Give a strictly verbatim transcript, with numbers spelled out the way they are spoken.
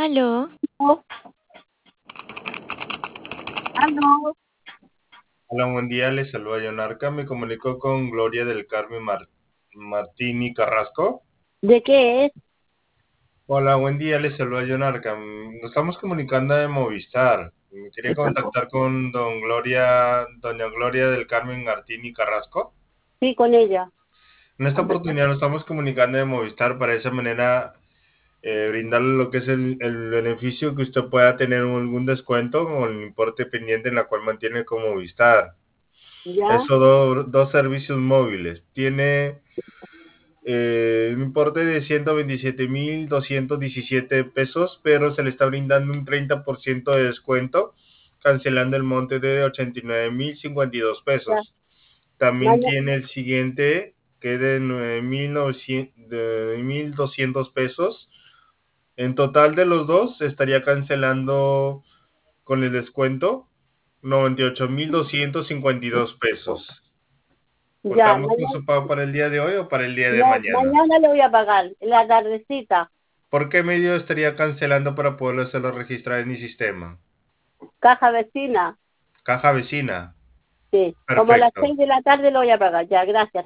Aló. Aló. Hola, buen día, les saluda John Arca. Me comunico con Gloria del Carmen Mar- Martini Carrasco. ¿De qué es? Hola, buen día, les saluda John Arca. Mm, Nos estamos comunicando de Movistar. Me quería Estamos- contactar con don Gloria, doña Gloria del Carmen Martini Carrasco. Sí, con ella. En esta oportunidad nos estamos comunicando de Movistar para de esa manera eh, brindarle lo que es el, el beneficio que usted pueda tener algún descuento o el importe pendiente en la cual mantiene con Movistar. ¿Ya? Eso, do- dos servicios móviles. Tiene eh, un importe de ciento veintisiete mil doscientos diecisiete pesos, pero se le está brindando un treinta por ciento de descuento, cancelando el monte de ochenta y nueve mil cincuenta y dos Ya. pesos. También Maña- tiene el siguiente, que es de nueve mil doscientos pesos. En total de los dos, estaría cancelando con el descuento noventa y ocho mil doscientos cincuenta y dos pesos. ya, ¿Cortamos con mañana, su pago para el día de hoy o para el día de no, mañana? mañana le voy a pagar, en la tardecita. ¿Por qué medio estaría cancelando para poderlo hacerlo registrar en mi sistema? Caja vecina. Caja vecina. Sí, como a las Perfecto. seis de la tarde lo voy a pagar. Ya, gracias.